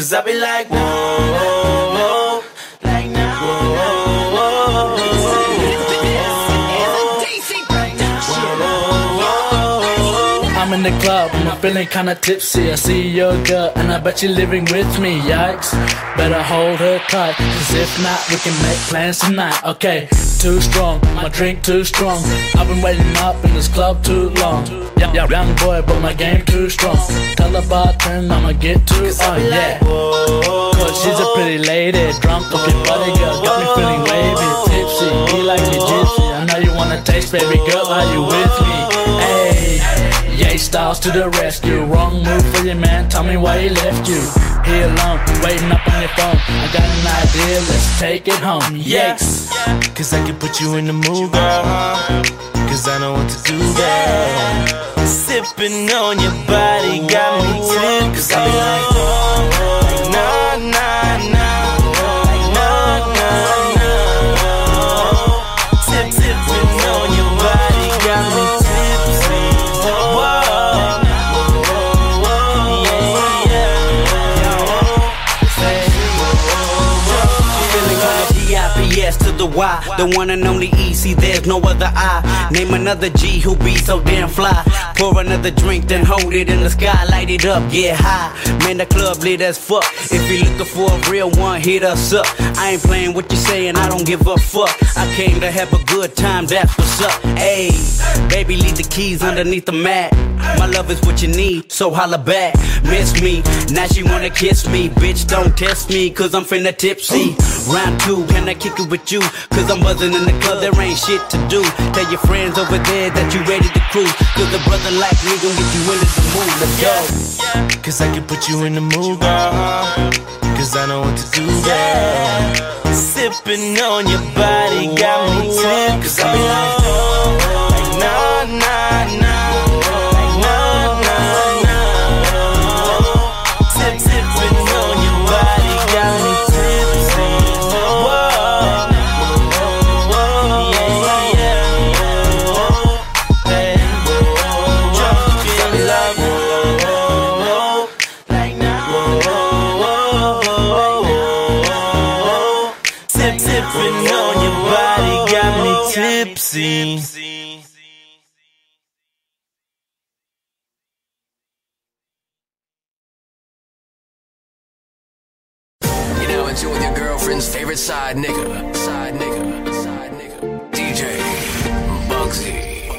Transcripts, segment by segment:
Cause I be like, whoa, whoa, whoa. Like now, whoa, whoa, whoa, whoa. I'm in the club and I'm feeling kinda tipsy. I see your girl and I bet you're living with me. Yikes, better hold her tight, cause if not we can make plans tonight. Okay, too strong, my drink too strong. I've been waiting up in this club too long. Yeah, young boy but my game too strong. Tell the bartender I'ma get too on, yeah. Cause she's a pretty lady, drunk off your body girl. Got me feeling wavy, tipsy, be like a gypsy. I know you wanna taste, baby girl, are you with me? Hey, yay, Styles to the rescue. Wrong move for your man, tell me why he left you here alone, waiting up on your phone. I got an idea, let's take it home. Yes, cause I can put you in the mood, girl. Cause I know what to do, girl. Sipping on your body got me tipped. Cause I be like, oh, nah, nah, nah. Nah, nah, nah. Sipping on your body got me tipsy. Whoa, P.S. to the Y, the one and only E. See, there's no other I. Name another G who be so damn fly. Pour another drink, then hold it in the sky, light it up, get high. Man, the club lit as fuck. If you're looking for a real one, hit us up. I ain't playing what you're saying, I don't give a fuck. I came to have a good time, that's what's up. Hey, baby, leave the keys underneath the mat. My love is what you need, so holla back. Miss me, now she wanna kiss me. Bitch, don't test me, cause I'm finna tipsy. Round two, can I kick it with you? Cause I'm buzzing in the club, there ain't shit to do. Tell your friends over there that you ready to cruise. Cause a brother like me gon' get you into the mood, let's go. Cause I can put you in the mood, girl. Cause I know what to do, girl. Sipping on your body got me tipped. Cause I be like, oh, like nah, nah, nah. Like nah, nah, nah. Sipping on your body got me tipsy. Whoa, whoa, yeah, yeah. Hey, drunk in love. Whoa, like now. Whoa, sipping on your body got me tipsy. Into with your girlfriend's favorite side nigga. Side nigga. Side nigga. DJ Bugsy.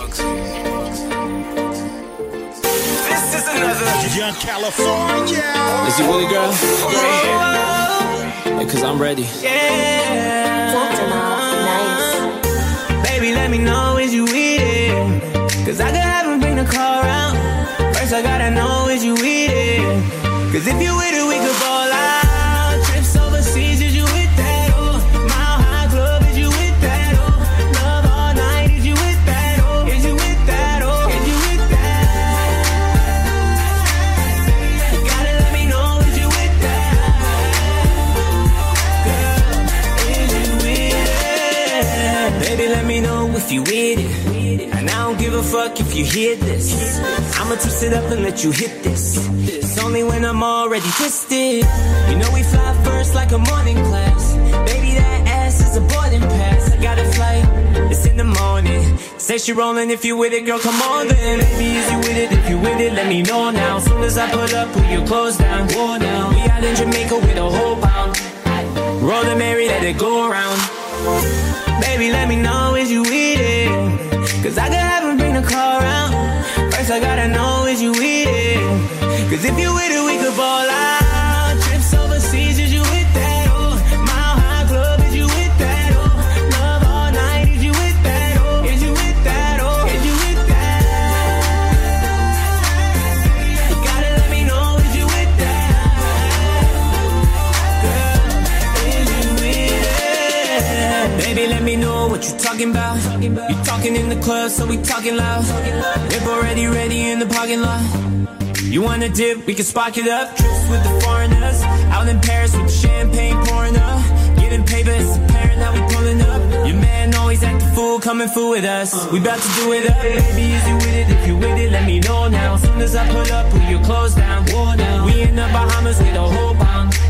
This is another Young California. Is you with it, girl? Yeah, cause I'm ready. yeah. Nice. Baby, let me know is you with it. Cause I could have him bring the car around. First I gotta know is you with it. Cause if you with it, we could fall out. Trips overseas, is you with that? Oh, Mile High Club, is you with that? Oh, love all night, is you with that? Oh, is you with that? Oh, is you with that? You gotta let me know, is you with that? Girl, is you with it? Baby, let me know if you with it. And I don't give a fuck if you hear this. I'ma twist it up and let you hit this. It's only when I'm already twisted. You know we fly first like a morning class. Baby, that ass is a boarding pass. I got a flight, it's in the morning. Say she rolling if you with it, girl, come on then. Baby, is you with it? If you with it, let me know now. Soon as I put up, put your clothes down. Whoa, now we out in Jamaica with a whole pound. Roll the Mary, let it go around. Baby, let me know is you with it. Cause I could have him bring the car around. First I gotta know is you with it. Cause if you with it, we could fall out. Trips overseas, is you with that? Oh, Mile High Club, is you with that? Oh, love all night, is you with that? Oh, is you with that? Oh, is you with that? You gotta let me know, is you with that? Girl, is you with it? Baby, let me know what you talking about. You talking in the club, so we talking loud. Whip already ready in the parking lot. You wanna dip, we can spark it up. Trips with the foreigners, out in Paris with the champagne pouring up. Getting paper, it's apparent that we pulling up. Your man always act a fool, coming fool with us. We about to do it up. Baby, is you with it? If you with it, let me know now. As soon as I put up, put your clothes down. Whoa, now we in the Bahamas with a whole pound.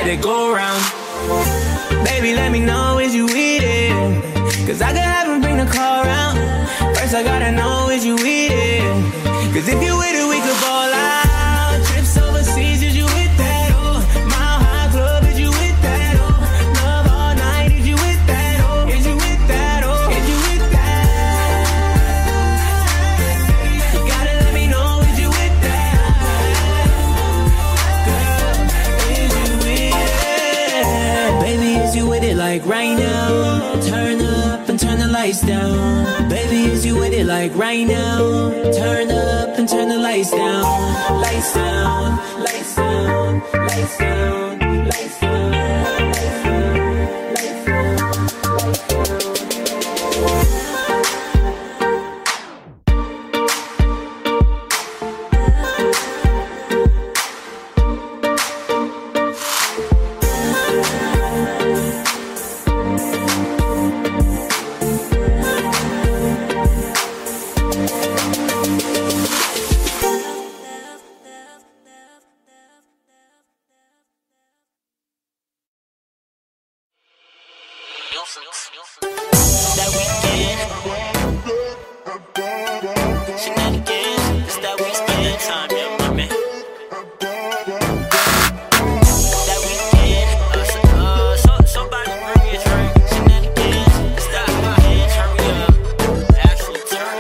it go round. Baby, let me know, is you with it? Cause I could have him bring the car around. First I gotta know, is you with it? Cause if you with it, we could fall out. Trips overseas, is you with that? Oh, Mile High Club, is you with that? Oh, love all night, is you with that? Oh, is you with that? Oh, is you with that? You gotta let me know, is you with that? Girl, is you with it? Baby, is you with it like right now? Turn up and turn the lights down. Baby, is you with it like right now? Turn up and turn the lights down. Lights down, lights down, lights down, lights down, lights down, lights down. That weekend, shenanigans, it's that we spend time, yeah, my man. That weekend, somebody bring me a drink. Shenanigans, it's that weekend, hurry up, actually turn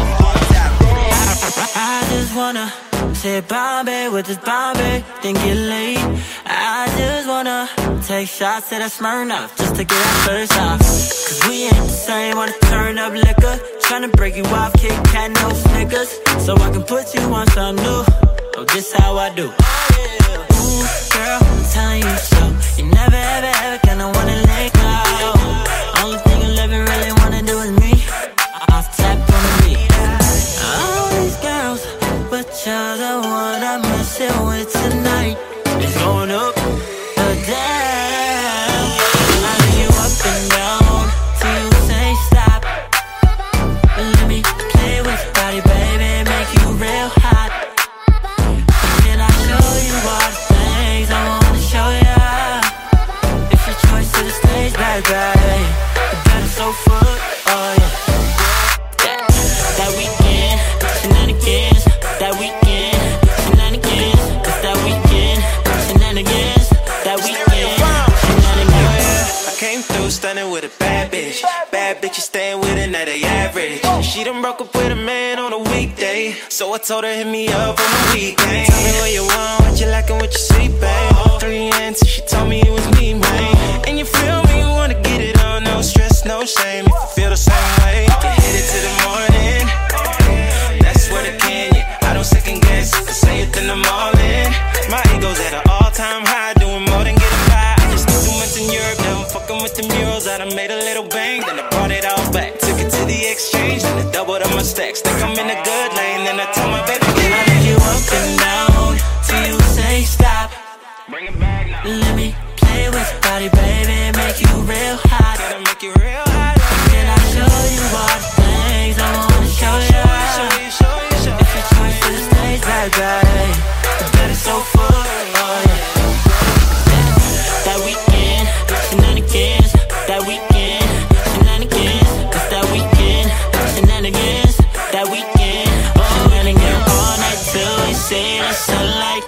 it. I just wanna say Bombay with this Bombay, then get laid. I just wanna take shots at a Smirnoff just to get our first off. Cause we ain't the same, wanna turn up liquor. Tryna break you off, Kit Kat, no Snickers. So I can put you on something new. Oh, this how I do. Ooh, girl, I'm telling you so. You never ever ever gonna wanna let go. Only thing you ever really wanna do is me. Off tap on the beat. All these girls, but you're the one I'm messing with tonight. It's going up or down. I leave you up and down till you say stop. Let me play with your body, baby, make you real hot. Can I show you all the things I wanna show ya? If your choice to the stage, baby, the better so foot, oh yeah. That weekend, shenanigans, that weekend, shenanigans, it's that weekend, shenanigans, that weekend, shenanigans. I came through stunning with a bad bitch. Bad bitch is staying with another average. She done broke up with a man on a weekday, so I told her hit me up on the weekend. Tell me what you want, what you like and what you see, babe. 3 answers, she told me it was me, man. And you feel me, you wanna get it on, no stress, no shame. If you feel the same way, you can hit it to the morning. That's what I can, yeah. I don't second guess, I say it in the morning. My ego's at an all-time high, doing more than getting by. I just spent 2 months in Europe, now I'm fucking with the murals. I done made a little bang, then I brought it all back. Took it to the exchange, then I doubled up my stacks. Think I'm in a good lane, then I told my baby, I leave you up and down till you say stop. bring it back now. Let me play with your body, baby, make you real hot. Gotta make you real hot. Can I show you all the things I wanna show ya? If your choice to the stage, baby, the better so full, oh yeah. That weekend, shenanigans, that weekend, shenanigans, it's that weekend, shenanigans, that weekend, shenanigans, all night till we see the sunlight.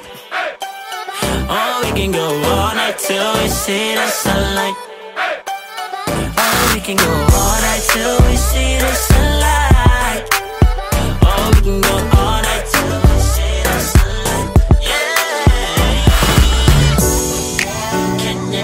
Oh, we can go all night till we see the sunlight. Oh, we can go all night till we see the sunlight. Oh, we can go all night till we see the sunlight. Yeah. Can you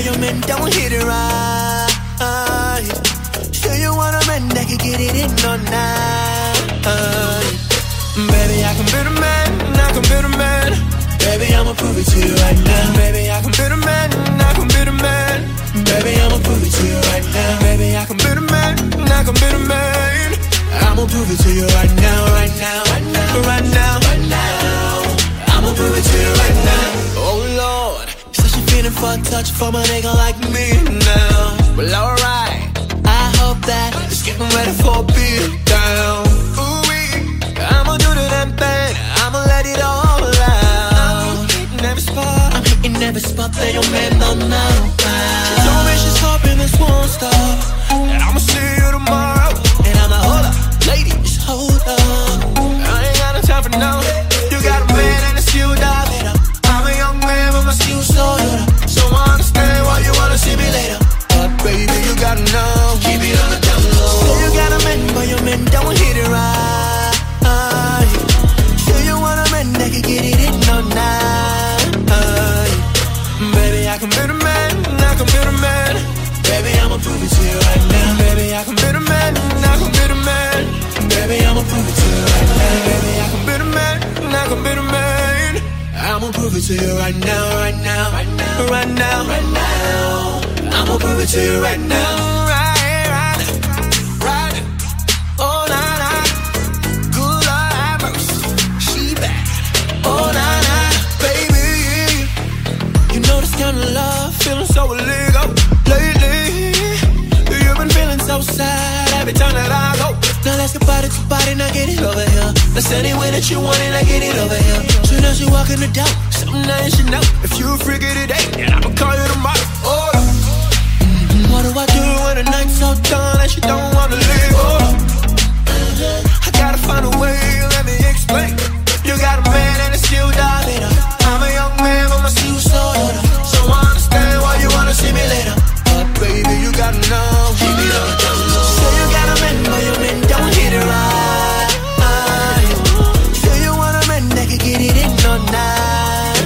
your man don't hit it right. Sure you want a man that can get it in all night. Baby, I can be the man, I can be the man. Baby, I'ma prove it to you right now. Baby, I can be the man, I can be the man. Baby, I'ma prove it to you right now. Baby, I can be the man, I can be the man. I'ma prove it to you right now, right now, right now, right now, right now. I'ma prove it to you right now. Oh Lord, said she feeling for a touch from a nigga like me now. Well, alright, I hope that it's getting ready for a beat down. I'ma do the damn thing, I'ma let it all out. I'm hitting every spot that your man don't know. She told me she's hoping this won't stop, and I'ma see you tomorrow. And I'm like, hold up, lady, just hold up. I ain't got no time for no. You got a man and a still diving up. I'm a young man but my skills so good up. So I understand why you wanna see me later. But baby, you gotta know, keep it on the down low. So you got a man, but your man don't hit it right. I can get it in all night. Baby, I can be the man, I can be the man. Baby, I'ma prove it to you right now. Baby, I can be the man, I can be the man. Baby, I'ma prove it to you right now. Baby, I can be the man, I can be the man. I'ma prove it to you right now, right now, right now, right now, right now. I'ma prove it to you right now, right, right, right. Oh, nah, nah. Good Lord have mercy, she back. Oh, nah, nah, baby. You know this kind of love, feeling so illegal lately. You've been feeling so sad every time that I go. Now let's get body to body, now get it over here. That's any way that you want it, now get it over here. Soon as you walk in the door, something that you should know. If you a freak of the day, then I'ma call you tomorrow. Oh, what do I do when the night's so done and she don't wanna leave? Oh, I gotta find a way, let me explain. You got a man and it's still diving up. I'm a young man but my skills so good up. So I understand why you wanna see me later. But baby, you gotta know, keep it on the down low. So you got a man but your man don't hit it right. So you want a man that can get it in all night.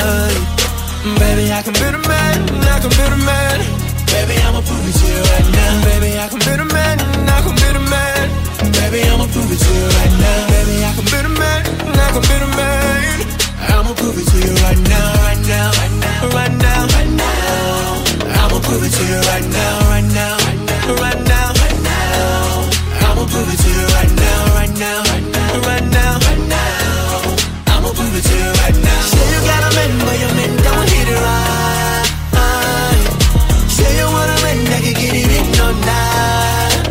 Baby, I can be the man, I can be the man. Baby, I'ma prove it to you right now. Baby, I can be the man, I can be the man. Baby, I'ma prove it to you right now. Baby, I can be the man, I can be the man. I'ma prove it to you right now, right now, right now, right now, right now. I'ma prove it to you right now, right now, right now, right now. I'ma prove it to you right now, right now, right now, right now. I'ma prove it to you right now. Say you got a man, but your man don't hit it right. Say you want a man that can get it in all night.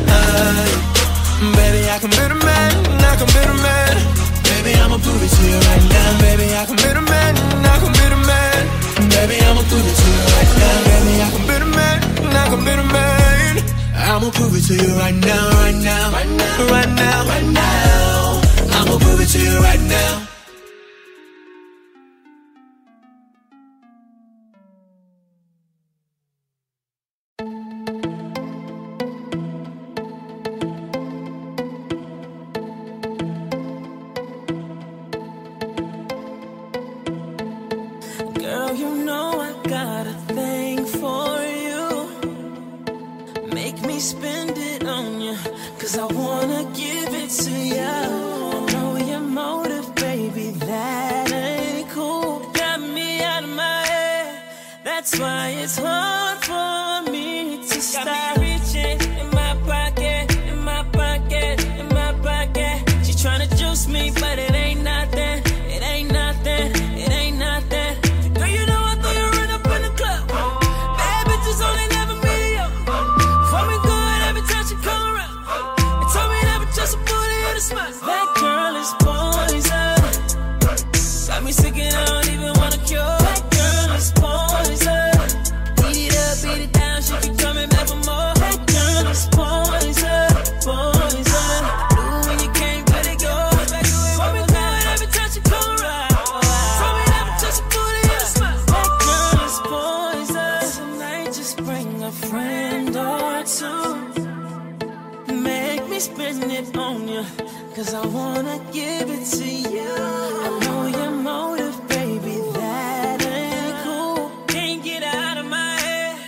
Baby, I can be the man, I can be the man. Baby, I'ma prove it to you right now. Baby, I can be the man, I can be the man. Baby, I'ma prove it to you right now. Baby, I can be the man, I can be the man. I'ma prove it to you right now, right now, right now, right now, right now. I'ma prove it to you right now. Girl, you know I got a thing for you. Make me spend it on you, 'cause I wanna give it to you. I know your motive, baby, that ain't cool. Got me out of my head, that's why it's hard for me to stop. Got me reaching in my pocket, in my pocket, in my pocket. She tryna juice me, but it ain't nothing, it ain't nothing, it ain't nothing. Girl, you know I throw you right up in the club. Bad bitches only never me up. For me good every time she come around. And told me never just a booty or the smile. That girl is poison. Got me sick and I don't even wanna cure. That girl is poison. Beat it up, beat it down, she keep coming back for more. That girl is poison, poison. Knew when you came, let it go. For me good every time she come around. Told me never just a booty or the smile. That girl is poison. Tonight just bring a friend or two. Make me spend it on you, 'cause I wanna give it to you. I know your motive, baby, that ain't cool. Can't get out of my head,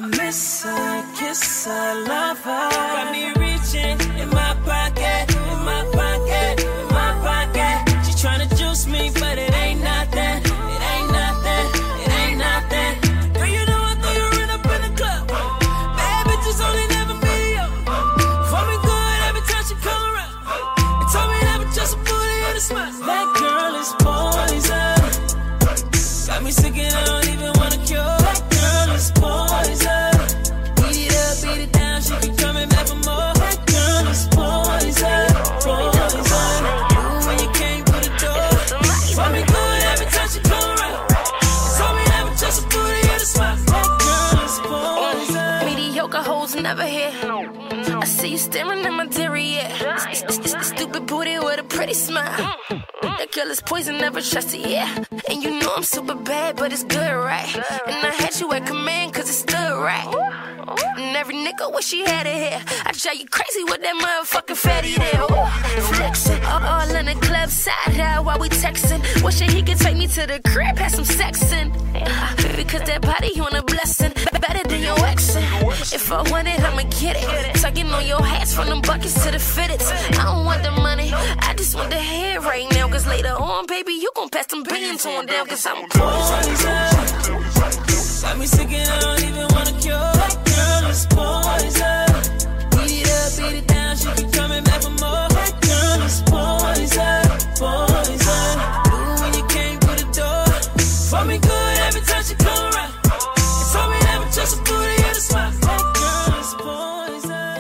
miss her, kiss her, love her. Got me reaching in my pocket, in my pocket, in my pocket. She tryna juice me, but it ain't nothing. It ain't nothing, it ain't nothing. Girl, you know I throw you right up in the club. Bad bitches only never medium. For me good every time she come around. And told me never just a booty in the smile. That girl is poison. Got me sick and I don't even wanna cure. That girl is poison. Beat it up, beat it down, she keep coming back for more. That girl is poison, poison. Ooh, when you came through the door, for me good every time she come around. Told me never just a booty in the smile. That girl is poison. Mediocre hoes never here. I see you staring at my derriere. Stupid booty with a pretty smile. That girl is poison, never trust it, yeah. And you know I'm super bad, but it's good, right? And I had you at command, cause it stood right. And every nigga wish he had it here. I drive you crazy with that motherfucking fatty there. Ooh, flexing, all in the club side out while we texting. Wishing he could take me to the crib, have some sexing. Because that body on a blessing, better than your exing. If I want it, I'ma get it. Tugging on your hats from them buckets to the fitteds. I don't want the money, I just want the hair right now. Cause later on, baby, you gon' pass them beans on down. Cause I'm poison. Got me sick and I don't even wanna cure. That girl is poison. Beat it up, beat it down, she keep coming back for more. That girl is poison, poison. Ooh, when you came through the door, for me good every time she come around. And told me never just a booty in the smile. That girl is poison.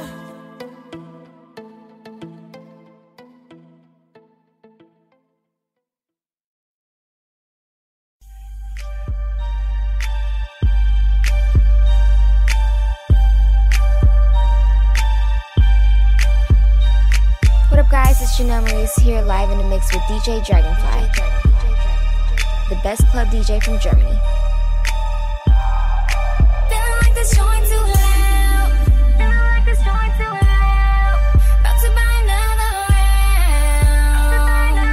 What up, guys? It's Janelle Maurice here, live in the mix with DJ Dragonfly, the best club DJ from Germany. Feeling like this joint too loud. Feeling like this joint too loud. About to buy another round.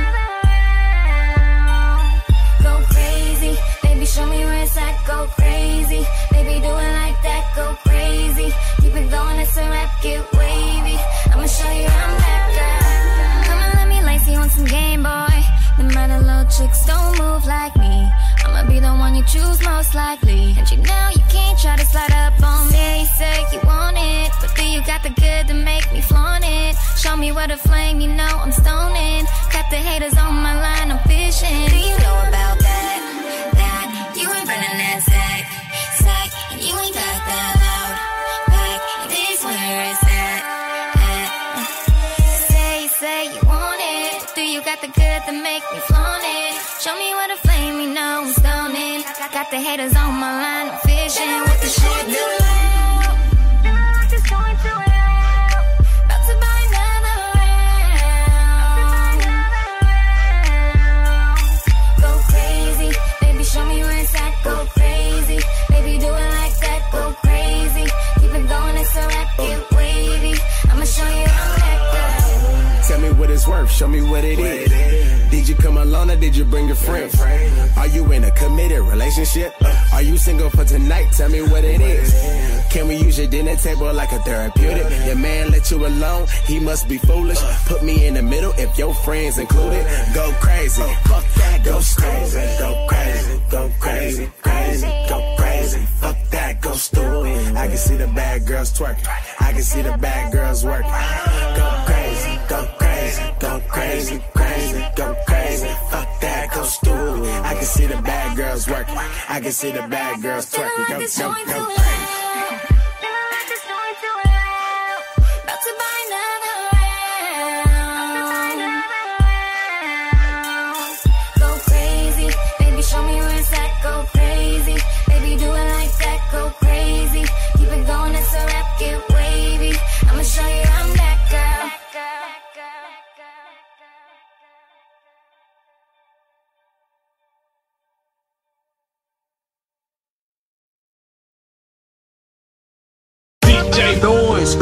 Go crazy, baby, show me where it's at. Go crazy, baby, do it like that. Go crazy, keep it going, it's a rap, get wavy. I'ma show you I'm that girl. Come on, let me lace you on some Game Boy. The other little chicks don't move like me. I'ma be the one you choose most likely. And you know you can't try to slide up on me. You say you want it, but do you got the good to make me flaunt it? Show me where the flame, you know I'm stoning. Got the haters on my line, I'm fishing. Do you know about that? That you ain't running that sack, and you ain't got that loud back. This where it's at. Say you want it, do you got the good to make me flaunt it? Show me where the flame, you know I'm stoning. Got the haters on my line, I'm fishing. What the shit do? Feeling like this joint too loud. About to buy another round. Go crazy, baby, show me where it's at. Go crazy, baby, do it like that. Go crazy, keep it going, it's a rap, get wavy. I'ma show you I'm that girl. Tell me what it's worth, show me what it is. Did you come alone or did you bring your friends? Are you in a committed relationship? Are you single for tonight? Tell me what it is. Can we use your dinner table like a therapeutic? Your man let you alone, he must be foolish. Put me in the middle if your friends included. Go crazy, fuck that, go crazy. Go crazy, go crazy, crazy, go crazy. Fuck that, go stupid. I can see the bad girls twerking. I can see the bad girls working. Go crazy, go crazy, go crazy, crazy, go crazy. Fuck that, go stupid. I can see the bad girls working. I can see the bad girls twerking. Go crazy. Show me where it's at, go crazy. Baby, do it like that, go crazy. Keep it going, it's a rap, get wavy. I'ma show you I'm that girl. DJ Noise.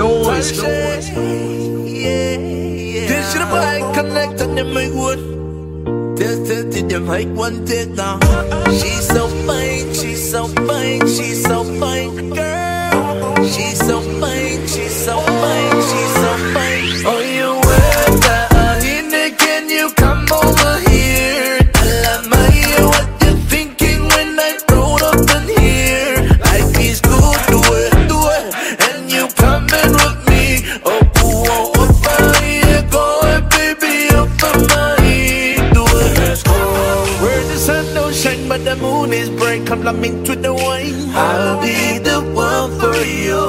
This shit about connect and them make wood. Test it, them make one take now. She's so fine, she's so fine, she's so fine. Girl, She's so fine, she's so fine, she's so fine. Oh, you weather, can you come over here? Tell what you're thinking when I roll up in here. Life is good, do it, and you coming with me. Oh, fire, go ahead, baby, up on my head, do it. Let's go. Where the sun don't shine, but the moon is bright. Come love me to the wine. I'll be the one for you.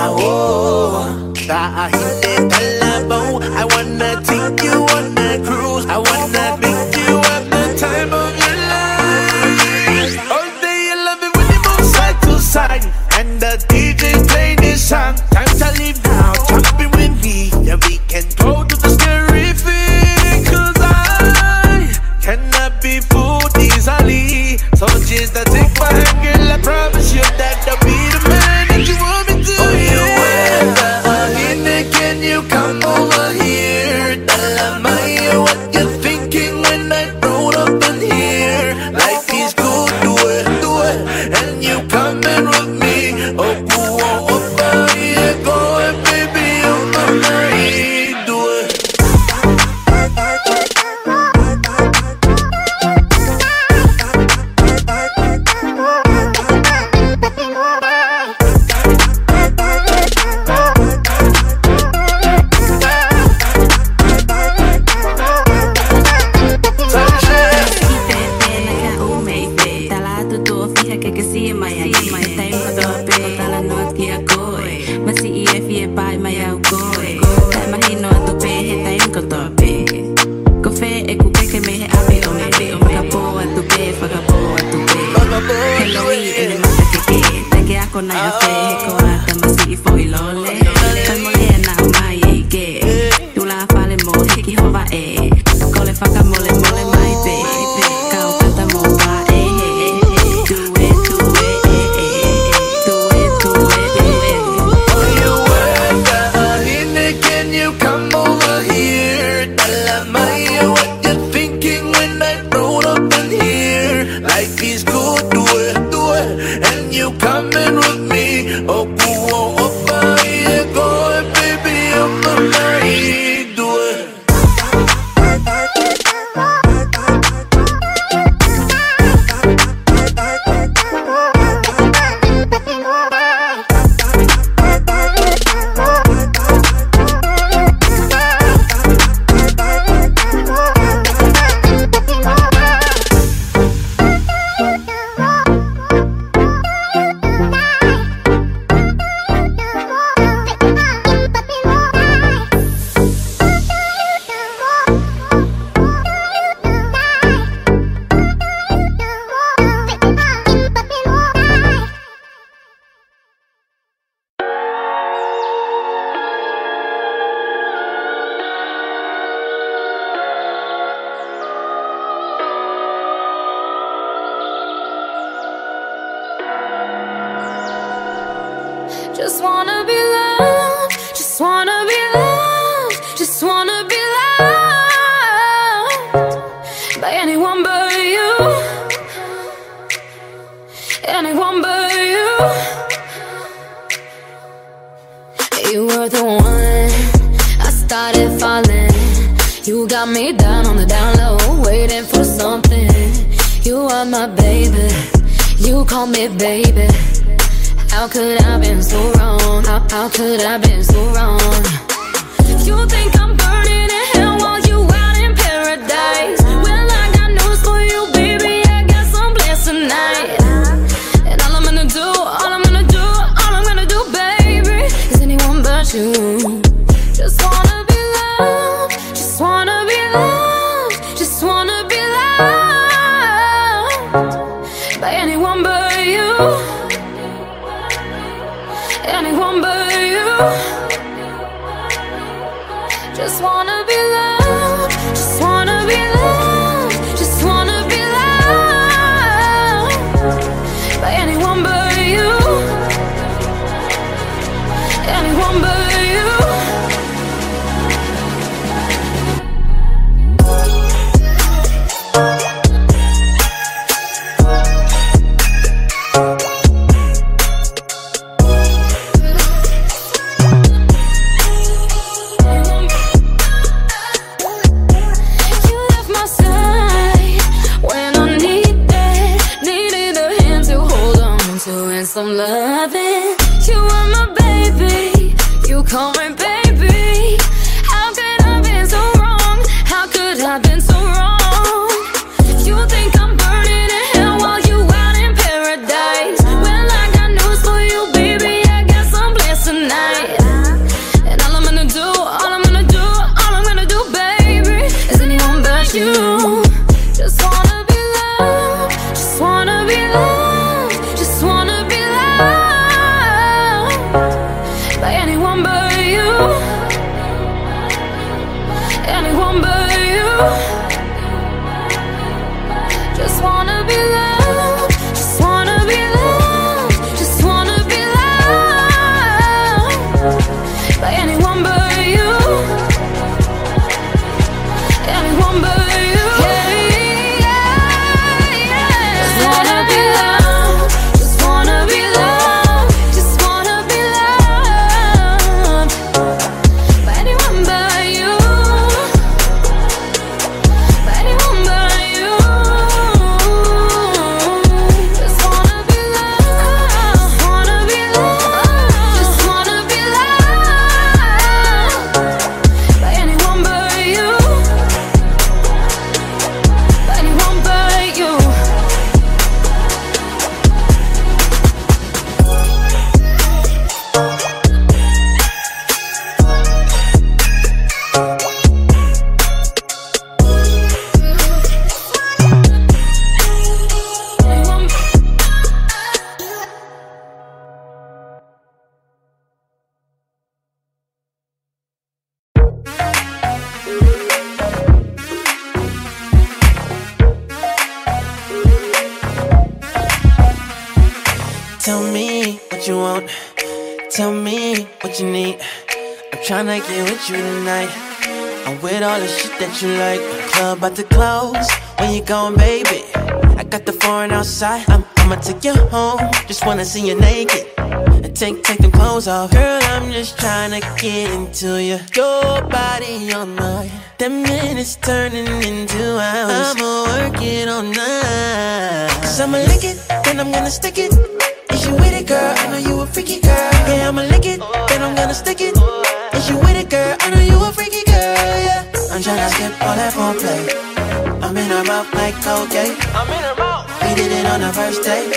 I wanna take you on a cruise. I wanna make you have the time of your life. All day you love it when you move side to side, and the DJ play this song. Time to leave now, jumping with me. Yeah, we can go to the scary thing, 'cause I cannot be fooled easily. So just take my hand, girl, I promise you that I'll be the man that you want me to. Oh, you weather, can you come over here? Tell me what you're thinking when I roll up in here. Life is good, do it, and you coming with me. Oh, fire, go ahead, baby, on my mind, do it. Just wanna be loved, just wanna be loved, just wanna be loved by anyone but you, anyone but you. You were the one, I started falling. You got me down on the down low, waiting for something. You are my baby, you call me baby. How could I have been so wrong? How could I have been so wrong? You think I'm burning in hell while you out in paradise? Well, I got news for you, baby, I got some plans tonight. And all I'm gonna do, baby, is anyone but you. Just wanna be loved, just wanna be loved, just wanna be loved by anyone but you, anyone but you. Just wanna be loved, just wanna be loved, just wanna be loved by anyone but you, anyone but you. some loving. You are my baby, you call me baby. How could I been so wrong? How could I been so wrong? You think I'm burning in hell while you out in paradise? Well, I got news for you, baby, I got some plans tonight. And all I'm gonna do, baby, is anyone but you. Just wanna be loved, just wanna be loved, just wanna be loved by anyone but you, anyone but you. Just wanna be loved, just wanna be loved, just wanna be loved by anyone but you, anyone but you. Just wanna be loved, just wanna be loved, just wanna be loved by anyone but you, by anyone but you. Just wanna be loved, just wanna be loved, just wanna be loved by anyone but you, by anyone but you. Tell me what you want, tell me what you need. I'm tryna get with you tonight. I'm with all the shit that you like. Club about to close, when you going, baby? I got the foreign outside, I'ma take you home. Just wanna see you naked and take them clothes off. Girl, I'm just tryna get into you. Your body all night, 10 minutes turning into hours. I'ma work it all night. Cause I'ma lick it, then I'm gonna stick it. Is you with it, girl? I know you a freaky girl. Yeah, I'ma lick it, then I'm gonna stick it. Is you with it, girl? I know you a freaky girl, yeah. I'm tryna skip all that foreplay. I'm in her mouth like Colgate. I'm in her mouth. We did it on the first date.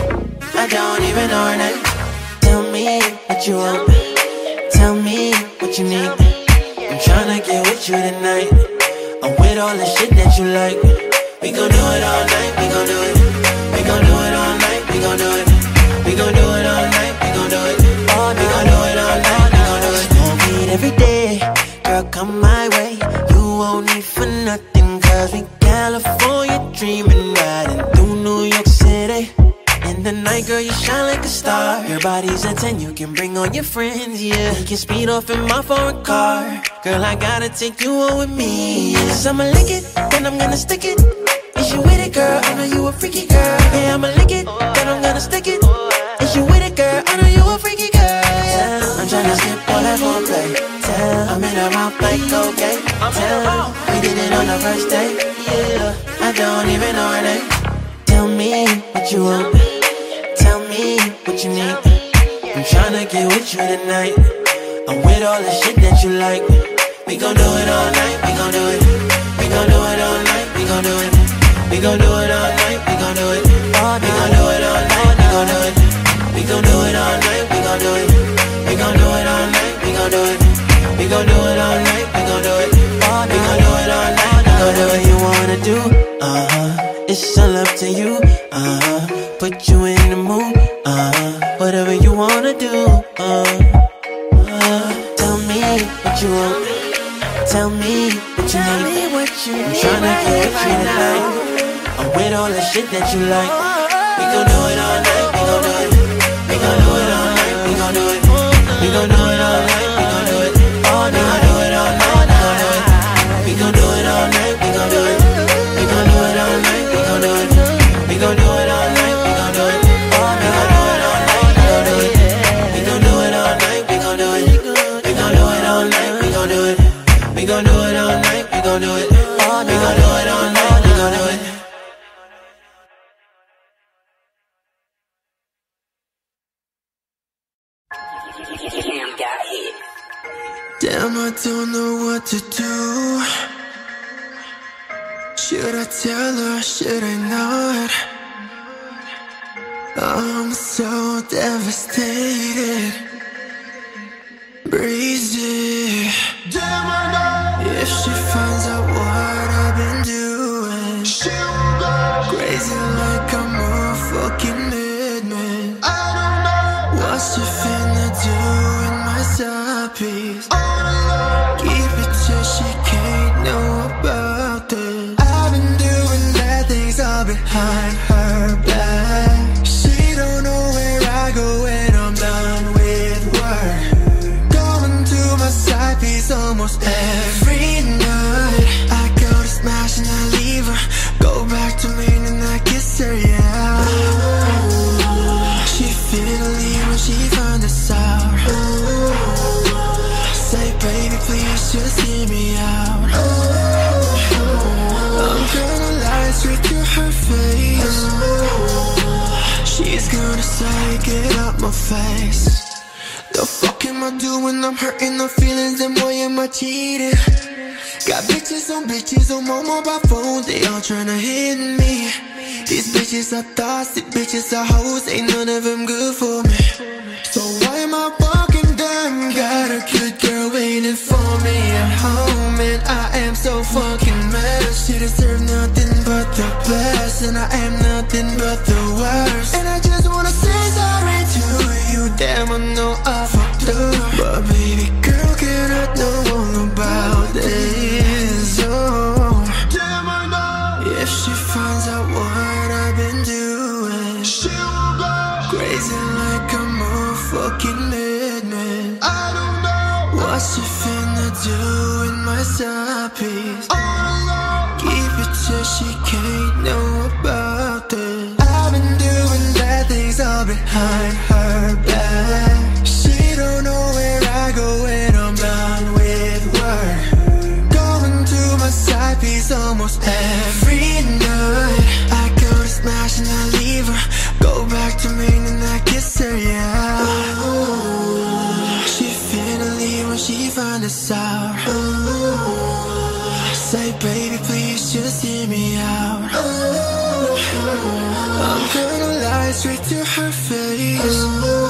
I don't even know her name. Tell me what you want, tell me what you need. I'm tryna get with you tonight. I'm with all the shit that you like. We gon' do it all night, we gon' do it. We gon' do it all night, we gon' do it. We gon' do it all night, we gon' do it all night. We gon' do it all night, we gon' do it. Smoke weed every day, girl, come my way. You won't need for nothing, cause we California dreaming, riding through New York City. In the night, girl, you shine like a star. Your body's a 10, you can bring all your friends, yeah. We can speed off in my foreign car. Girl, I gotta take you on with me, yeah. Cause I'ma lick it, then I'm gonna stick it. Is you with it, girl? I know you a freaky girl. Yeah, I'ma lick it, then I'm gonna stick it. Is you with it, girl? I know you a freaky girl, yeah. I'm tryna skip all that foreplay. Tell, I'm in her mouth like Colgate. Tell, we did it on the first date, yeah. I don't even know her name. Tell me what you want, tell me what you need. I'm tryna get with you tonight. I'm with all the shit that you like. We gon' do it all night, we gon' do it. We gon' do it all night, we gon' do it. We gon' do it all night, we gon' do it all night. We gon' do it all night, we gon' do it. We gon' do it all night, we gon' do it. We gon' do it all night, we gon' do it. We gon' do it all night, we gon' do it all night. We gon' do it all night, we gon' do it. Whatever you wanna do, it's all up to you, put you in the mood, whatever you wanna do, tell me what you want, tell me what you need. I'm tryna get with you tonight. I'm with all the shit that you like. We gon' do it all night, we gon' do it. We gon' do it all night, we gon' do it. We gon' do it all night, we gon' do it all night. We gon' do it all night, we gon' do it. We gon' do it all night, we gon' do it. We gon' do it all night, we gon' do it. We gon' do it all night, we gon' do it. We gon' do it all night, we gon' do it. We gon' do it all night, we gon' do it. We gon' do it all night, we gon' do it. We gon' do it all night, we gon' do it. We gon' do it all night, we gon' do it. I don't know what to do. Should I tell her, should I not? I'm so devastated. Breezy. If she finds out what I've been doing, she'll go crazy like I'm a fucking madman. I don't know what she finna do in my side piece. Keep it till she can't know about this. I've been doing bad things all behind her back. She don't know where I go when I'm done with work. Going to my side piece almost every night. I go to smash and I leave her. Go back to Maine and I kiss her, yeah. She finna leave when she finds us out. Say, baby, please just hear me out. I'm gonna lie straight to her face. She's gonna say, get up my face. The fuck am I doing? I'm hurting her feelings, and why am I cheating? Got bitches on my mobile phone, they all tryna hit me. These bitches are thirsty, bitches are hoes, ain't none of them good for me. So why am I walking down? Got a good girl waiting for me at home, and I am so fucking mad. She deserves nothing but the best, and I am nothing but the worst. And I just wanna say sorry to you, damn, I know I fucked up, but baby girl, can I know all about this? Oh, damn, I know. If she finds out what I've been doing, she will go crazy like I'm a fucking madman. I don't know what she finna do in my side piece. Keep it till she can't know about this. I've been doing bad things all behind her back. She don't know where I go when I'm done with work. Going to my side piece almost every night. I go to smash and I leave her. Go back to Maine and I kiss her, yeah. She finna leave when she finds us out. Say, baby, please just hear me out. I'm gonna lie straight to her face.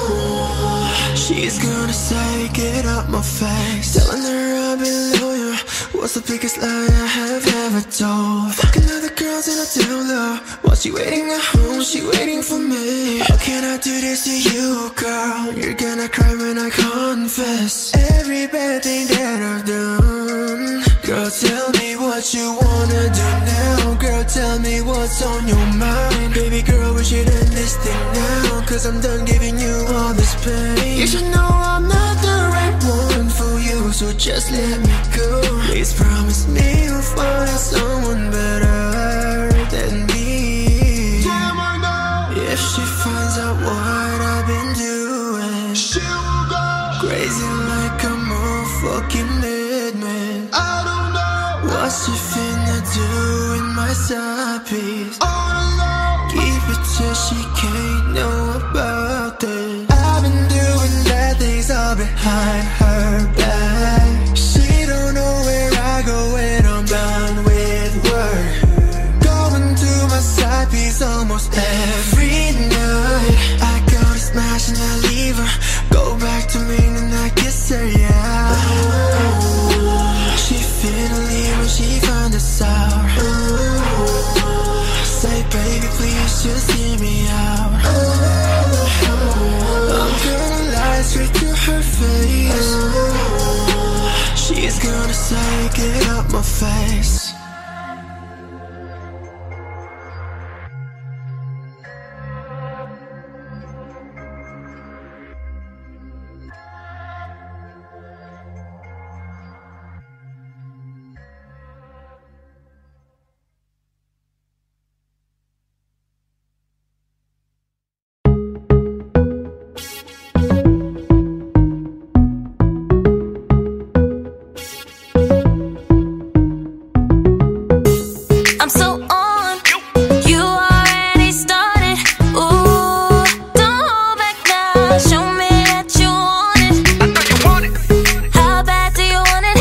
She's gonna say, get up my face. Telling her I've been loyal. What's the biggest lie I have ever told? Fucking other girls and I tell her, while she waiting at home, she waiting for me. How can I do this to you, girl? You're gonna cry when I confess every bad thing that I've done. Girl, tell me what you wanna do now. Girl, tell me what's on your mind. Baby girl, we should end this thing now, cause I'm done giving you all this pain. You should know I'm not the right one for you, so just let me go. Please promise me you'll find someone better than me. Damn, I know. If she finds out what I've been doing, she will go crazy like I'm a fucking madman. I don't know what she finna do in my side piece. Keep it till she can't know about this. I've been doing bad things all behind her back. She don't know where I go when I'm done with work. Going to my side piece almost every night. I go to smash and I leave her. Go back to Maine and I kiss her, yeah. She finna leave when she finds us out. Say, baby, please just hear me out. I'm gonna lie straight to her face. She's gonna say, get up my face. Show me that you want it. I know you want it. How bad do you want it?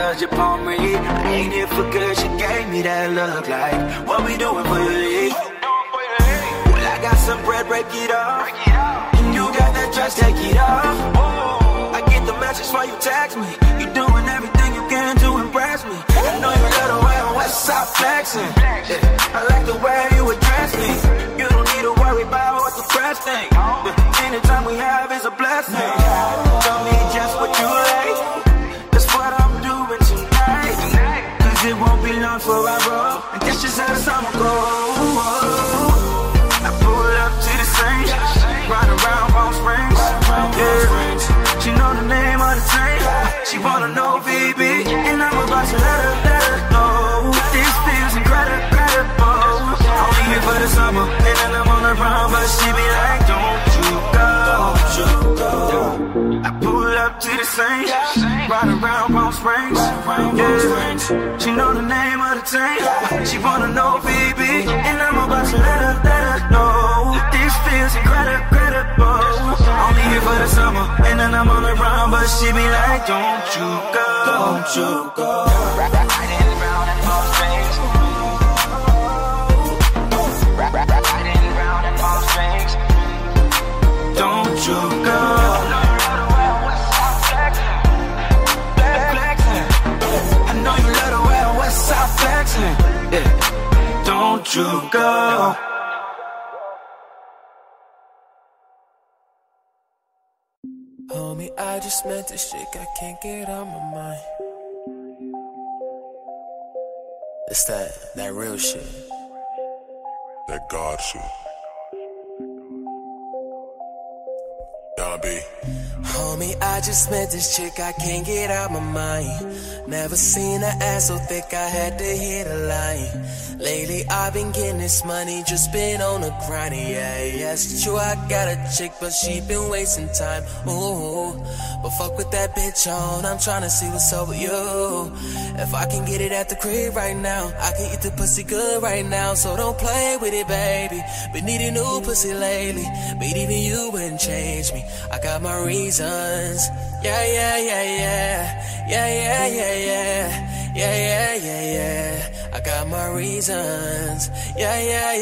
judge upon me. I ain't here for good, she gave me that look like, what we doing for you, league? Well, I got some bread, break it off. And you got that dress, take it off. I get the message while you text me. You doing everything you can to impress me. I know you love the way I'm West Side flexing. Yeah, I like the way you address me. You don't need to worry about what the press think. Anytime we have is a blessing. Tell me just what you like. That's what I'm doing tonight. Cause it won't be long for I roll. And that's just how the summer goes. I pull up to the Saint, ride around Palm Springs. Yeah, she know the name of the train. She wanna know VB, and I'm about to let her know. This feels incredible. Only here for the summer, and then I'm on the run, but she be like, don't you go. I pull up to the Saint, ride around Palm Springs. Yeah, she know the name of the train. She wanna know VB, and I'm about to let her know. This feels incredible. Only here for the summer, and then I'm on the run, but she be like, don't you go, don't you go. Riding around in Palm Springs. Riding around in Palm Springs. Don't you go. I know you love the way I'm West Side flexing. Yeah. Don't you go. Homie, I just met this chick, I can't get out my mind. It's that real shit. That God shit. Be. Homie, I just met this chick, I can't get out my mind. Never seen her ass so thick, I had to hit a line. Lately, I've been getting this money, just been on the grind. Yeah, it's true, I got a chick, but she been wasting time. Ooh, but fuck with that bitch on, I'm tryna see what's up with you. If I can get it at the crib right now, I can eat the pussy good right now. So don't play with it, baby. Been needing new pussy lately, but even you wouldn't change me. I got my reasons. Yeah. I got my reasons. Yeah.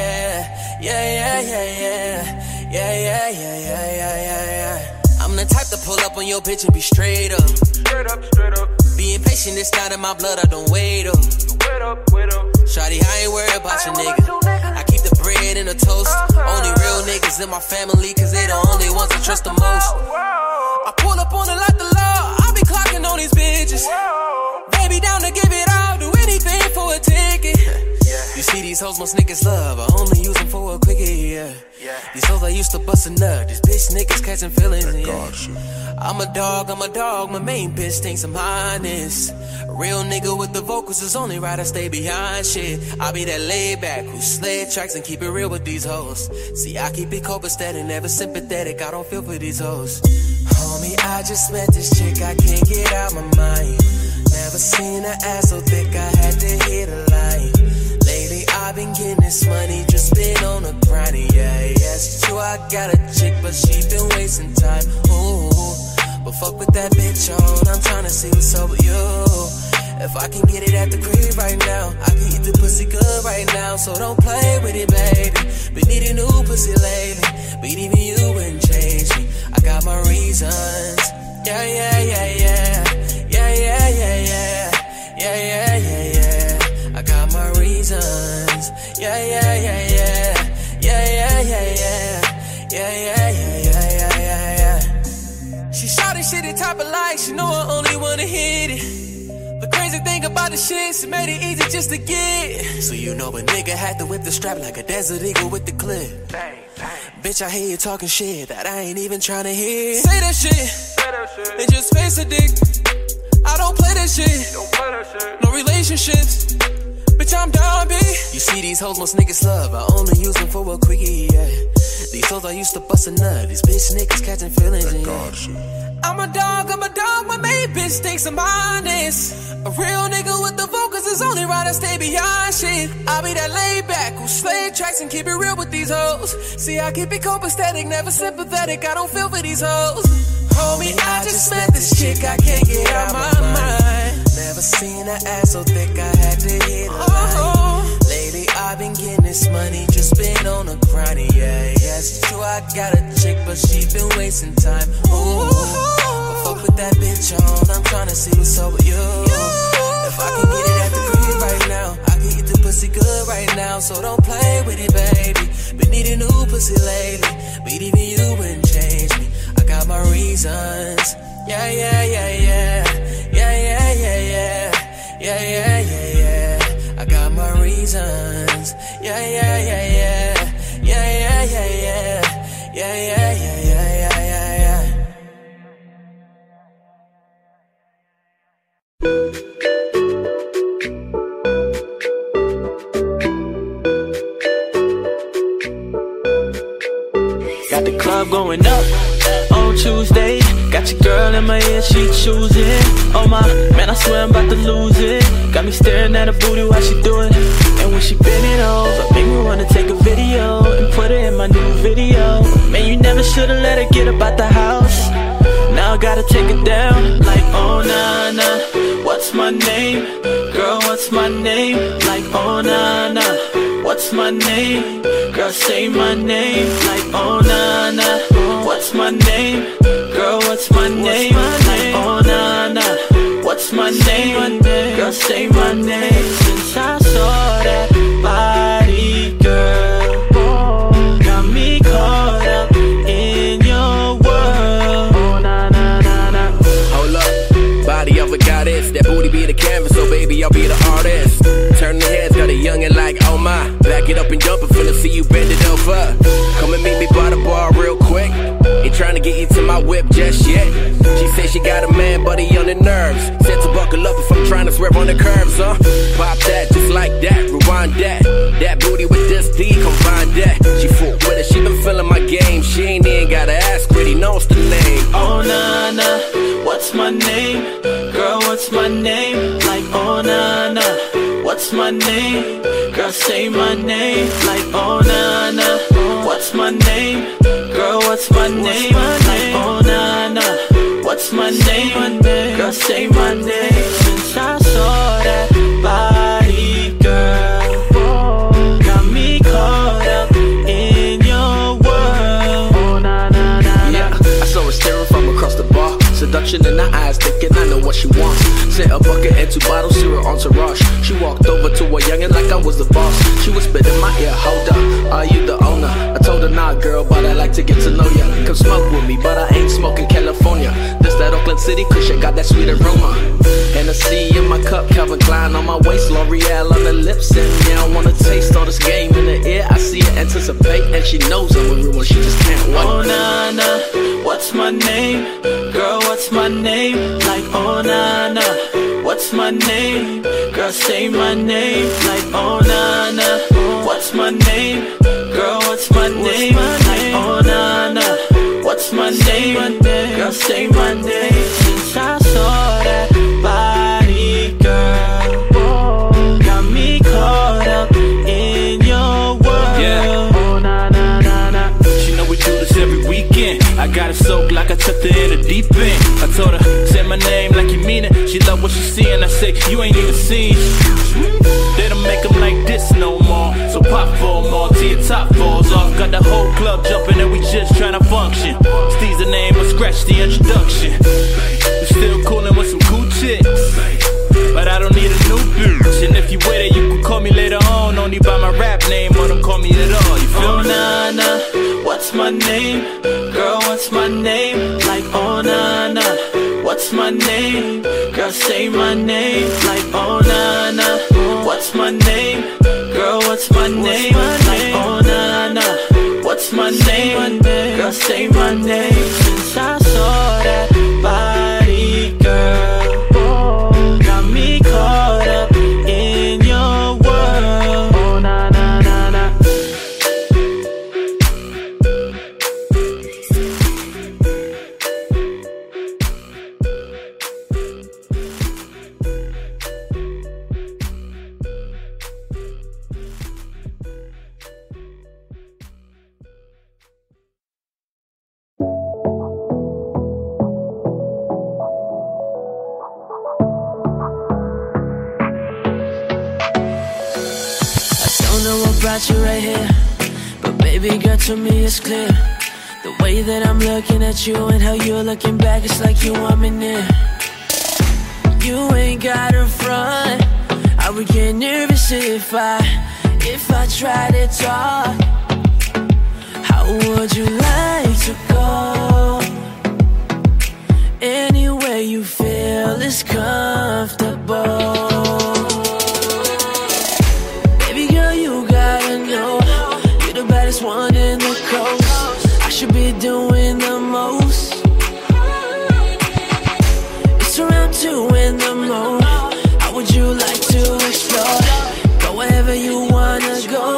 I'm the type to pull up on your bitch and be straight up. Straight up. Being patient, it's not in my blood, I don't wait up. Wait up. Shawty, I ain't worried about your nigga. I keep the bread and the toast. Only real niggas in my family, cause they the only ones I trust the most. I pull up on it like the law, I be clocking on these bitches. Baby down to give it all, do anything for a ticket. You see these hoes most niggas love, I only use them for a quickie, yeah. These hoes I used to bust a nut, these bitch niggas catching feelings, yeah. I'm a dog, my main bitch thinks I'm honest. A real nigga with the vocals is only right, I stay behind shit. I be that laid back, who sled tracks and keep it real with these hoes. See, I keep it copacetic, never sympathetic, I don't feel for these hoes. Homie, I just met this chick, I can't get out my mind. Never seen her ass so thick, I had to hit a line. Lately, I've been getting this money, just been on the grind. Yeah, it's true, I got a chick, but she been wasting time. Ooh, but fuck with that bitch on, I'm tryna see what's up with you. If I can get it at the crib right now, I can eat the pussy good right now. So don't play with it, baby. Been needing new pussy lately, but even you wouldn't change me. I got my reasons. Yeah. I got my reasons. Yeah. She shot this shit at top of light, she know I only wanna hit it. The crazy thing about the shit, she made it easy just to get. So you know a nigga had to whip the strap like a desert eagle with the clip. Bitch, I hear you talking shit that I ain't even tryna hear. Say that shit, and just face a dick. I don't play that shit, no relationships. Bitch, I'm down, B. You see these hoes most niggas love, I only use them for a quickie, yeah. These hoes I used to bust a nut, these bitch niggas catching feelings, yeah. I'm a dog, my main bitch thinks I'm honest. A real nigga with the vocals is only right, I stay behind shit. I be that laid back, who slay tracks and keep it real with these hoes. See, I keep it copacetic, never sympathetic, I don't feel for these hoes. Homie, I just met this chick, I can't get out my mind. seen her ass so thick I had to hit her line. Lately I've been getting this money, just been on a grind. Yeah, it's true I got a chick, but she been wasting time. Ooh, but fuck with that bitch on, I'm tryna see what's up with you. If I can get it at the crib right now, I can get the pussy good right now. So don't play with it, baby. Been needing new pussy lately, but even you wouldn't change me. I got my reasons. Yeah. I got my reasons. Yeah. Got the club going up on Tuesday. Got your girl in my ear, she choosing. Oh my, man, I swear I'm about to lose it. Got me staring at her booty while she do it. And when she bend it over, make me wanna take a video and put it in my new video. Man, you never should've let her get up out the house. Now I gotta take it down, like oh nah nah. What's my name? Girl, what's my name? Like oh nah nah. What's my name? Girl, say my name. Like oh nah nah. What's my name? Girl, what's my name? Like oh nah nah. What's my name? Girl, say my name. Since I saw that body, girl, got me caught up in your world. Oh nah nah nah nah. Hold up, body of a goddess. That booty be the canvas, so baby I'll be the artist. Turn the heads, got a youngin' like oh my. Back it up and jump, I'm finna see you bend it over. Come and meet me by the bar real quick. Ain't tryna get you to my whip just yet. She said she got a man, but he on the nerves. Said to buckle up if I'm tryna swerve on the curbs, huh? Pop that, just like that, rewind that. That booty with this D, combine that. She full with it, she been feeling my game. She ain't even gotta ask, already knows the name. Oh nah nah, what's my name? Girl, what's my name? Like oh nah nah. What's my name? Girl, say my name. Like oh nah nah. What's my name? Girl, what's my name? Like oh nah nah. What's my name? Girl, say my name. Since I saw that body, girl, got me caught up in your world. Oh nah nah nah. Yeah, I saw her staring from across the bar. Seduction in her eyes, thinking I know what she wants. Set a bucket and 2 bottles, see her entourage. She walked over to a youngin' like I was the boss. She whispered in my ear, hold up, are you the owner? I told her, nah girl, but I like to get to know ya. Come smoke with me, but I ain't smoking California. This that Oakland City cushion, got that sweet aroma. Hennessy in my cup, Calvin Klein on my waist, L'Oreal on the lips. And yeah, I wanna taste all this game in the air. I see her anticipate, and she knows I'm a real one, she just can't wait. Oh nah nah, what's my name? Girl, what's my name? Like oh nah nah. What's my name? Girl, say my name. Like oh nah nah. What's my name? Girl, what's my name? Like oh nah nah. What's my name? Girl, say my name. Since I saw that body, girl, got me caught up in your world. Yeah. Oh nah nah nah nah. She know we do this every weekend. I got it soaked like I tucked her in the deep end. I told her, say my name like you mean it. She love what she see and I say, you ain't even seen. They don't make them like this no more. So pop for more till your top falls off. Got the whole club jumping and we just tryna function. Steve's the name, but scratch the introduction. We still coolin' with some cool chicks, but I don't need a new bitch. And if you with it, you can call me later on. Only by my rap name, or don't call me at all. You feel Oh me? nah nah, what's my name? Girl, what's my name? Like oh nah nah. What's my name? Girl, say my name. Like oh nah nah. What's my name? Girl, what's my name? Like oh nah nah. What's my name? Girl, say my name. Since I saw that body, girl, got me caught up in your world. Oh nah nah nah nah. don't know what brought you right here, but baby girl, to me it's clear. The way that I'm looking at you and how you're looking back, it's like you want me near. You ain't got a front. I would get nervous if I tried to talk. How would you like to go? Anywhere you feel is comfortable. Baby girl, you gotta know, you're the baddest one in the coast. I should be doing the most. It's around 2 in the morning. How would you like to explore? Go wherever you wanna go.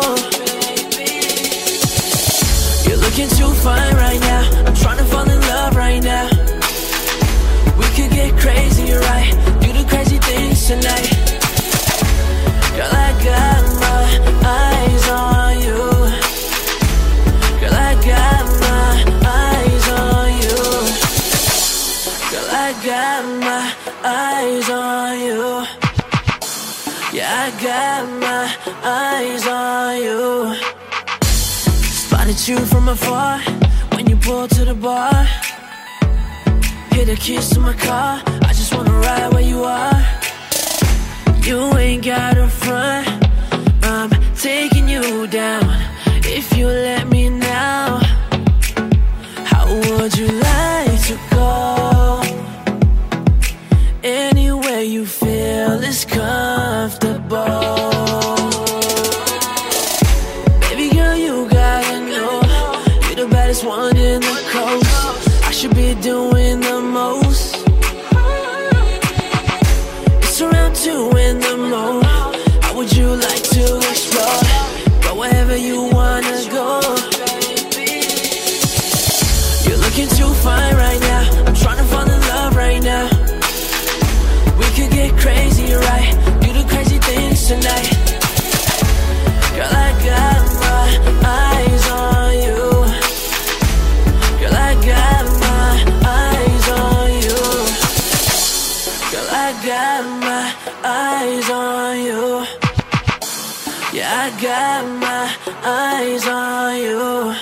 You're looking too fine right now. I'm trying to fall in love right now. We could get crazy, right? Do the crazy things tonight. Girl, I got my eyes on you. Girl, I got my eyes on you. Girl, I got my eyes on you. Yeah, I got my eyes on you. Spotted you from afar when you pulled to the bar. Hit a kiss to my car. I just wanna ride where you are. You ain't got a front. I'm taking you down. If you let me now, how would you like to go? Anywhere you feel is comfortable. Baby girl, you gotta know, you're the baddest one in the coast. I should be doing the most. It's around 2 in the morning. How would you like to explore? Go wherever you wanna go. You're looking too fine right now. I'm trying to fall in love right now. We could get crazy, right? Do the crazy things tonight. Girl, I got my eyes on you. Girl, I got my eyes on you. Girl, I got my eyes on you. Yeah, I got my eyes on you.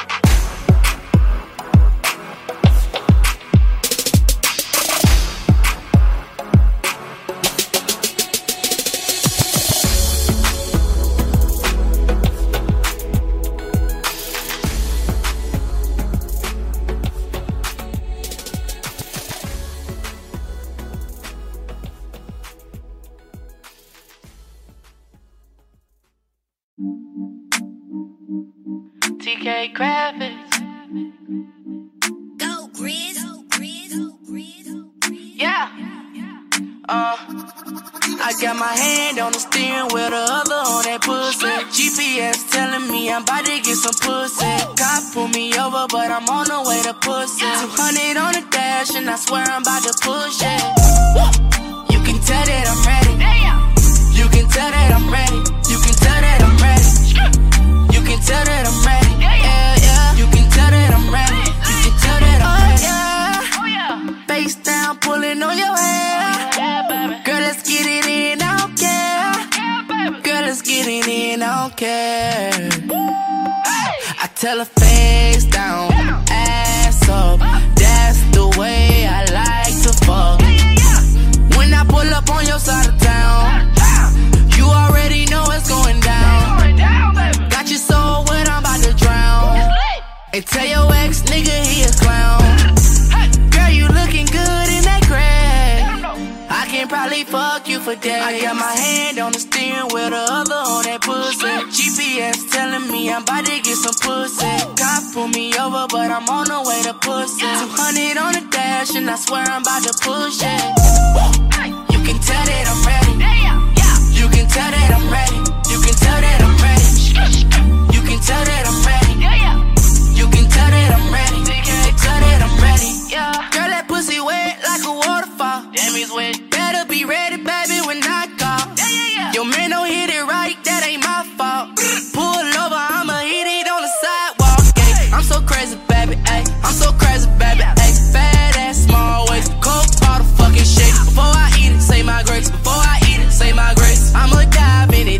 TK Kravitz. Go, Grizz. Yeah. I got my hand on the steering wheel, the other on that pussy. GPS telling me I'm about to get some pussy. Cop pull me over, but I'm on the way to pussy. 200 on the dash, and I swear I'm about to push it. You can tell that I'm ready. You can tell that I'm ready. You can tell that I'm ready. You can tell that I'm ready. Yeah, yeah. You can tell that I'm ready. You can tell that I'm ready. Oh, yeah. Face down, pulling on your hair. Girl, let's get it in, I don't care. Girl, let's get it in, I don't care. I tell her face down, ass up. That's the way I like to fuck. When I pull up on your side of town, you already know it's going down. Got your soul when I'm about to drown. And tell your ex nigga he a clown. Girl, you looking good in that crag. I can probably fuck you for days. I got my hand on the steering wheel, the other on that pussy. GPS telling me I'm about to get some pussy. Cop pull me over, but I'm on the way to pussy. 200 on the dash, and I swear I'm about to push it. You can tell that I'm ready. You can tell that I'm ready. You can tell that I'm ready. You can tell that I'm ready. You can tell that I'm ready. You can tell that I'm ready. Girl, that pussy wet like a waterfall. Damn, it's wet. Better be ready, baby, when I call. Your man don't hit it right, that ain't my fault. Pull over, I'ma hit it on the sidewalk. Ay, I'm so crazy, baby. Ay, I'm so crazy, baby. Ay, fat ass, small waist, coke bottle fucking shit. Before I eat it, say my grace. Before I eat it, say my grace. I'ma dive in it.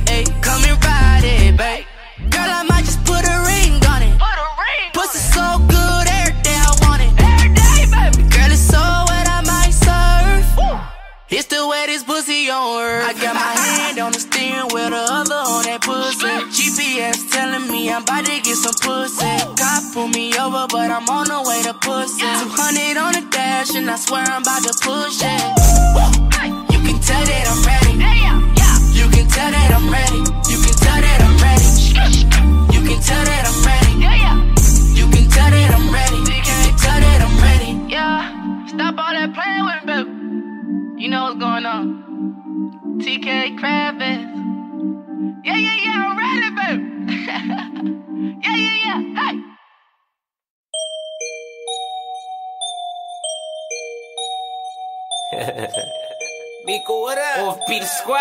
with the other on that pussy. GPS telling me I'm about to get some pussy. God pull me over, but I'm on the way to pussy. 200 on the dash, and I swear I'm about to push it. You can tell that I'm ready. You can tell that I'm ready. You can tell that I'm ready. You can tell that I'm ready. You can tell that I'm ready. You can tell that I'm ready. Yeah, stop all that playing with me, baby. You know what's going on. TK Kravitz. Yeah, I'm ready, baby. Yeah, hey. Miko, what up? Off beat the squad.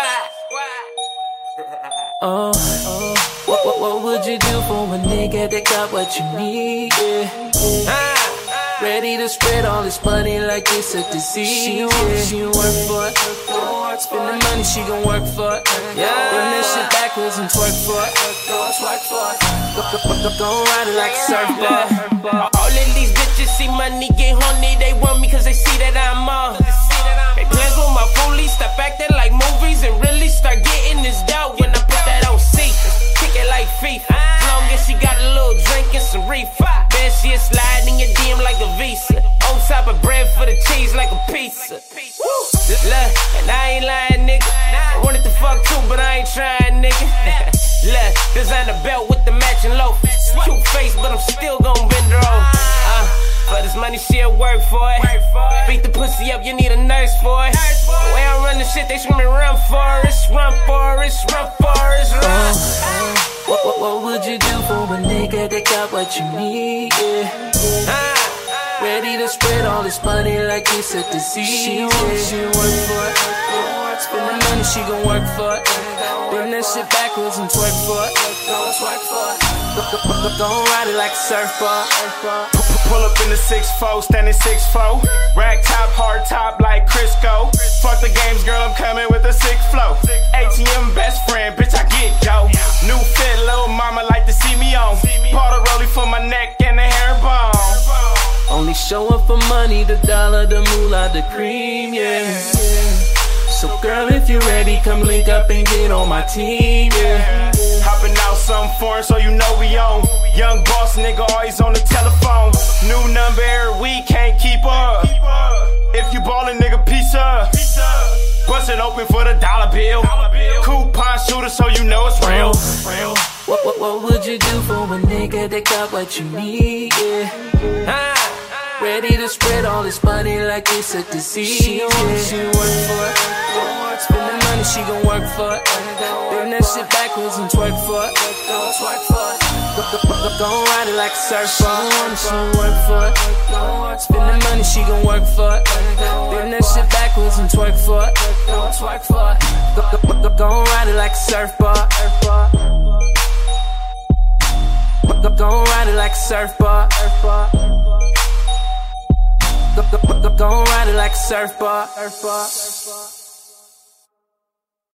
What would you do for a nigga that got what you need? Ready to spread all this money like it's a disease. She don't work for it. Spend the money, she gon' work for it. Bring that shit backwards and twerk for it. Gon' ride it like a surfboard. All of these bitches see money get horny. They want me cause they see that I'm on. They plans with my police, stop acting like movies and really start getting this dough when I put that on C. Kick it like FIFA. As long as she got a little drink and some reefer. Then she'll slide in your DM like a Visa. On top of bread for the cheese like a pizza. Look, and I ain't lying, nigga. I wanted to fuck too, but I ain't trying, nigga. Look, design a belt with the matching loafers. Cute face, but I'm still gon' bend her over. For this money, she'll work for it. Beat the pussy up, you need a nurse for it. The way I run the shit, they screaming run for it. Run for it, run for it, run. What would you do for a nigga that got what you need? Ready to spread all this money like it's a disease. She don't work for it. Spend the money, she gon' work for it. Bring that shit backwards and twerk for it. Gon' ride it like a surfboard. Pull up in the 6'4", standing 6'4". Rag top, hard top like Crisco. Fuck the games, girl, I'm coming with a sick flow. ATM best friend, bitch, I get dough. New fit, little mama like to see me on. Bought a rollie for my neck and a herringbone. Only show up for money, the dollar, the moolah, the cream, yeah. So girl, if you're ready, come link up and get on my team, yeah. Hopping out something foreign, so you know we on. Young boss nigga always on the telephone. New number every week, can't keep up. If you ballin', nigga, peace up. Bust it open for the dollar bill. Coupon shooter, so you know it's real. What would you do for a nigga that got what you need, yeah. Ready to spread all this money like it's a disease. She don't work for it. Spend the money, she gon' work for it. Bring that shit backwards and twerk for it. Gon' ride it like a surfboard. She don't work for it. Spend the money, she gon' work for it. Bring that shit backwards and twerk for it. Gon' ride it like a surfboard. Gon' ride it like a surfboard. Gon' ride it like a surfboard.